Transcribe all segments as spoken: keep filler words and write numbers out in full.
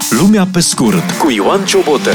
Lumea pe scurt cu Ioan Ciobotă.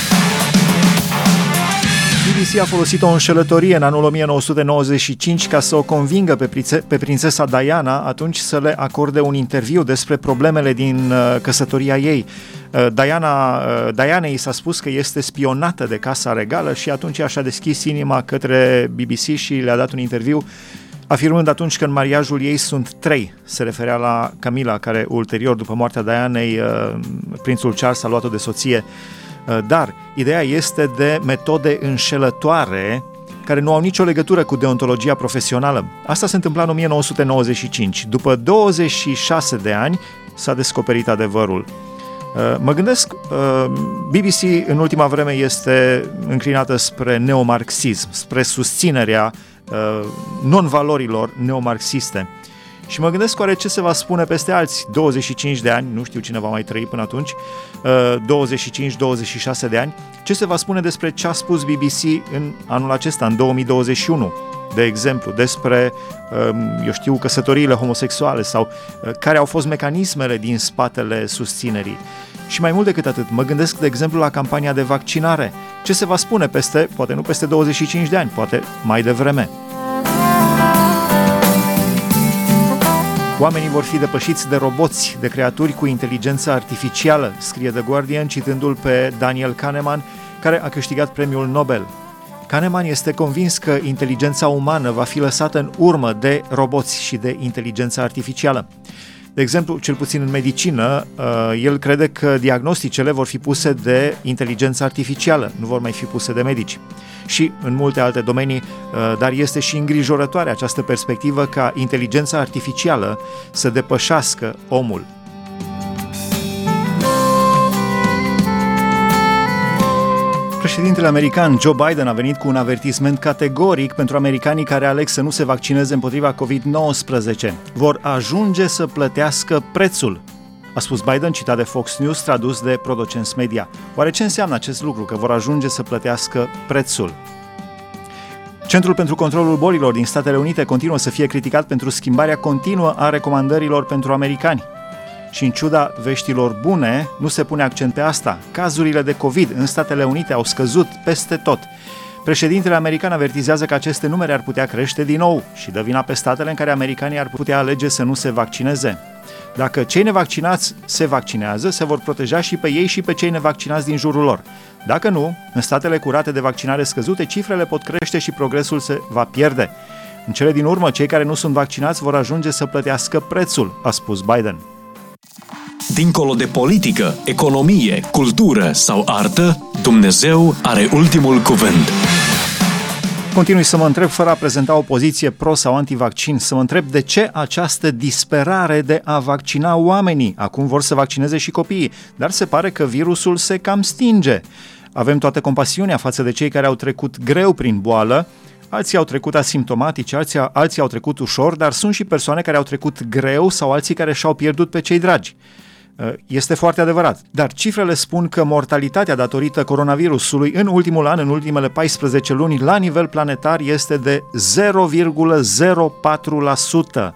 B B C a folosit o înșelătorie în anul nouăsprezece nouăzeci și cinci ca să o convingă pe, prințe- pe prințesa Diana atunci să le acorde un interviu despre problemele din uh, căsătoria ei. Uh, Diana, uh, Dianei s-a spus că este spionată de Casa Regală și atunci și-a deschis inima către B B C și le-a dat un interviu afirmând atunci că în mariajul ei sunt trei. Se referea la Camilla, care ulterior, după moartea Dianei, uh, prințul Charles a luat-o de soție. Dar ideea este de metode înșelătoare care nu au nicio legătură cu deontologia profesională. Asta se întâmpla în nouăsprezece nouăzeci și cinci. După douăzeci și șase de ani s-a descoperit adevărul. Mă gândesc, B B C în ultima vreme este înclinată spre neomarxism, spre susținerea non-valorilor neomarxiste. Și mă gândesc oare ce se va spune peste alți douăzeci și cinci de ani, nu știu cine va mai trăi până atunci, douăzeci și cinci douăzeci și șase de ani, ce se va spune despre ce a spus B B C în anul acesta, în două mii douăzeci și unu, de exemplu, despre, eu știu, căsătoriile homosexuale sau care au fost mecanismele din spatele susținerii. Și mai mult decât atât, mă gândesc, de exemplu, la campania de vaccinare. Ce se va spune peste, poate nu peste douăzeci și cinci de ani, poate mai devreme. Oamenii vor fi depășiți de roboți, de creaturi cu inteligență artificială, scrie The Guardian, citându-l pe Daniel Kahneman, care a câștigat premiul Nobel. Kahneman este convins că inteligența umană va fi lăsată în urmă de roboți și de inteligență artificială. De exemplu, cel puțin în medicină, el crede că diagnosticele vor fi puse de inteligență artificială, nu vor mai fi puse de medici. Și în multe alte domenii, dar este și îngrijorătoare această perspectivă ca inteligența artificială să depășească omul. Președintele american Joe Biden a venit cu un avertisment categoric pentru americanii care aleg să nu se vaccineze împotriva covid nouăsprezece. Vor ajunge să plătească prețul, a spus Biden, citat de Fox News, tradus de Producens Media. Oare ce înseamnă acest lucru, că vor ajunge să plătească prețul? Centrul pentru Controlul Bolilor din Statele Unite continuă să fie criticat pentru schimbarea continuă a recomandărilor pentru americani. Și în ciuda veștilor bune, nu se pune accent pe asta. Cazurile de COVID în Statele Unite au scăzut peste tot. Președintele american avertizează că aceste numere ar putea crește din nou și dă vina pe statele în care americanii ar putea alege să nu se vaccineze. Dacă cei nevaccinați se vaccinează, se vor proteja și pe ei și pe cei nevaccinați din jurul lor. Dacă nu, în statele cu rate de vaccinare scăzute, cifrele pot crește și progresul se va pierde. În cele din urmă, cei care nu sunt vaccinați vor ajunge să plătească prețul, a spus Biden. Dincolo de politică, economie, cultură sau artă, Dumnezeu are ultimul cuvânt. Continui să mă întreb, fără a prezenta o poziție pro- sau anti-vaccin, să mă întreb de ce această disperare de a vaccina oamenii. Acum vor să vaccineze și copiii, dar se pare că virusul se cam stinge. Avem toată compasiunea față de cei care au trecut greu prin boală, alții au trecut asimptomatici, alții, alții au trecut ușor, dar sunt și persoane care au trecut greu sau alții care și-au pierdut pe cei dragi. Este foarte adevărat, dar cifrele spun că mortalitatea datorită coronavirusului în ultimul an, în ultimele paisprezece luni, la nivel planetar este de zero virgulă zero patru la sută.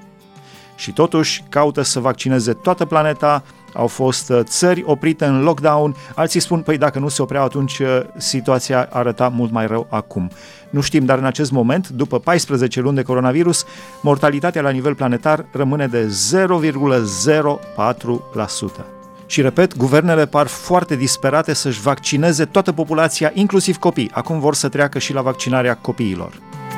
Și totuși caută să vaccineze toată planeta, au fost țări oprite în lockdown, alții spun, păi dacă nu se opreau atunci situația arăta mult mai rău acum. Nu știm, dar în acest moment, după paisprezece luni de coronavirus, mortalitatea la nivel planetar rămâne de zero virgulă zero patru la sută. Și repet, guvernele par foarte disperate să-și vaccineze toată populația, inclusiv copii. Acum vor să treacă și la vaccinarea copiilor.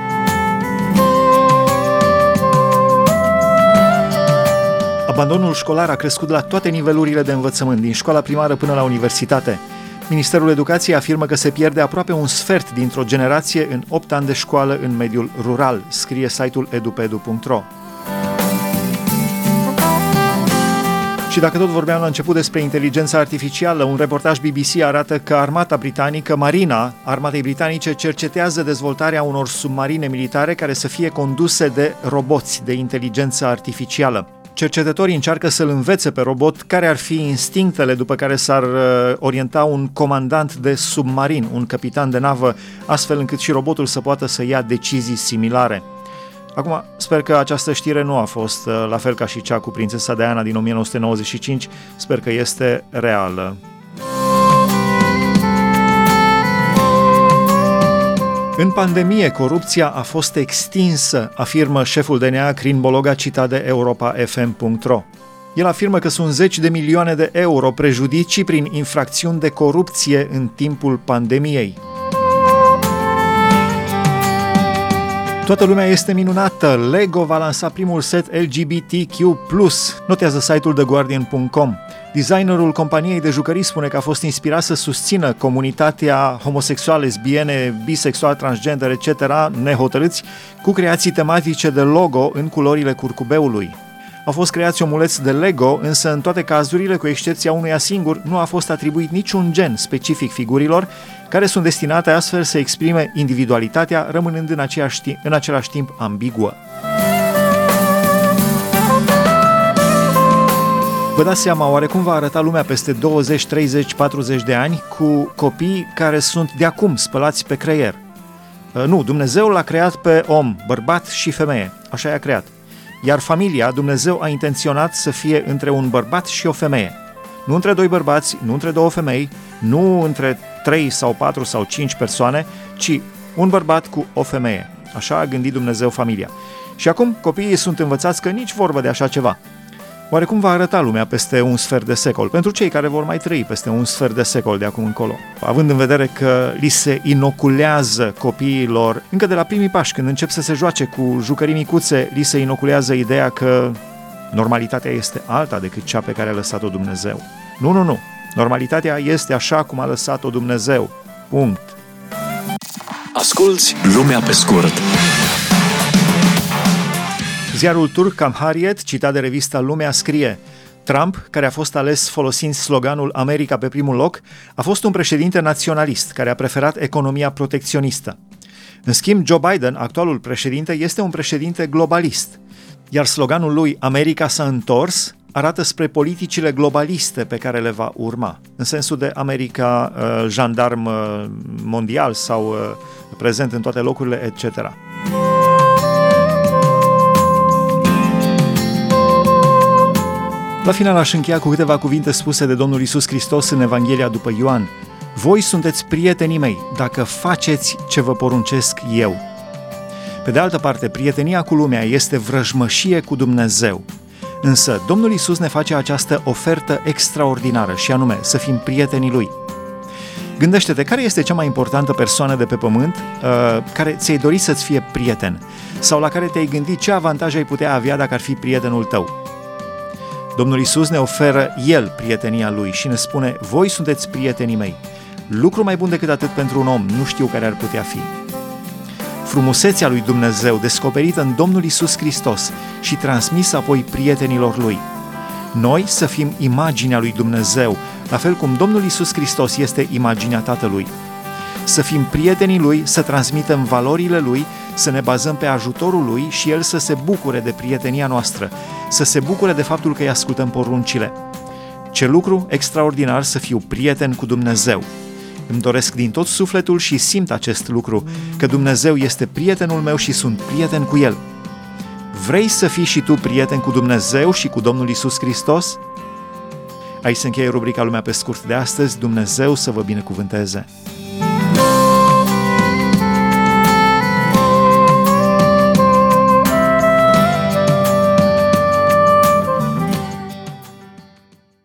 Abandonul școlar a crescut la toate nivelurile de învățământ, din școala primară până la universitate. Ministerul Educației afirmă că se pierde aproape un sfert dintr-o generație în opt ani de școală în mediul rural, scrie site-ul edupedu punct ro. Și dacă tot vorbeam la început despre inteligența artificială, un reportaj B B C arată că armata britanică, Marina, armatei britanice, cercetează dezvoltarea unor submarine militare care să fie conduse de roboți de inteligență artificială. Cercetătorii încearcă să-l învețe pe robot care ar fi instinctele după care s-ar orienta un comandant de submarin, un capitan de navă, astfel încât și robotul să poată să ia decizii similare. Acum, sper că această știre nu a fost la fel ca și cea cu prințesa Diana din nouăsprezece nouăzeci și cinci, sper că este reală. În pandemie, corupția a fost extinsă, afirmă șeful D N A Crin Bologa, citat de Europa F M punct ro. El afirmă că sunt zeci de milioane de euro prejudicii prin infracțiuni de corupție în timpul pandemiei. Toată lumea este minunată. Lego va lansa primul set L G B T Q plus, notează site-ul The Guardian punct com. Designerul companiei de jucării spune că a fost inspirat să susțină comunitatea homosexuală, lesbiene, bisexual, transgender, et cetera, nehotărâți, cu creații tematice de logo în culorile curcubeului. Au fost creați omuleți de Lego, însă în toate cazurile, cu excepția unuia singur, nu a fost atribuit niciun gen specific figurilor, care sunt destinate astfel să exprime individualitatea, rămânând în, timp, în același timp ambiguă. Vă dați seama, oare cum va arăta lumea peste douăzeci, treizeci, patruzeci de ani cu copii care sunt de acum spălați pe creier? Nu, Dumnezeu l-a creat pe om, bărbat și femeie, așa i-a creat. Iar familia, Dumnezeu a intenționat să fie între un bărbat și o femeie. Nu între doi bărbați, nu între două femei, nu între trei sau patru sau cinci persoane, ci un bărbat cu o femeie. Așa a gândit Dumnezeu familia. Și acum copiii sunt învățați că nici vorbă de așa ceva. Oare cum va arăta lumea peste un sfert de secol? Pentru cei care vor mai trăi peste un sfert de secol de acum încolo. Având în vedere că li se inoculează copiilor, încă de la primii pași, când încep să se joace cu jucării micuțe, li se inoculează ideea că normalitatea este alta decât cea pe care a lăsat-o Dumnezeu. Nu, nu, nu. Normalitatea este așa cum a lăsat-o Dumnezeu. Punct. Asculți Lumea pe scurt. Ziarul turc Cumhuriyet, citat de revista Lumea, scrie: Trump, care a fost ales folosind sloganul America pe primul loc, a fost un președinte naționalist care a preferat economia protecționistă. În schimb, Joe Biden, actualul președinte, este un președinte globalist, iar sloganul lui America s-a întors arată spre politicile globaliste pe care le va urma, în sensul de America uh, jandarm uh, mondial sau uh, prezent în toate locurile, et cetera. La final aș încheia cu câteva cuvinte spuse de Domnul Iisus Hristos în Evanghelia după Ioan. Voi sunteți prietenii mei dacă faceți ce vă poruncesc eu. Pe de altă parte, prietenia cu lumea este vrăjmășie cu Dumnezeu. Însă Domnul Iisus ne face această ofertă extraordinară și anume să fim prietenii Lui. Gândește-te, care este cea mai importantă persoană de pe pământ uh, care ți-ai dori să-ți fie prieten? Sau la care te-ai gândit ce avantaje ai putea avea dacă ar fi prietenul tău? Domnul Iisus ne oferă El prietenia Lui și ne spune: voi sunteți prietenii mei. Lucru mai bun decât atât pentru un om nu știu care ar putea fi. Frumusețea lui Dumnezeu descoperită în Domnul Iisus Hristos și transmisă apoi prietenilor Lui. Noi să fim imaginea lui Dumnezeu, la fel cum Domnul Iisus Hristos este imaginea Tatălui. Să fim prietenii Lui, să transmitem valorile Lui, să ne bazăm pe ajutorul Lui și El să se bucure de prietenia noastră, să se bucure de faptul că îi ascultăm poruncile. Ce lucru extraordinar să fiu prieten cu Dumnezeu! Îmi doresc din tot sufletul și simt acest lucru, că Dumnezeu este prietenul meu și sunt prieten cu El. Vrei să fii și tu prieten cu Dumnezeu și cu Domnul Iisus Hristos? Aici se încheie rubrica Lumea pe scurt de astăzi. Dumnezeu să vă binecuvânteze!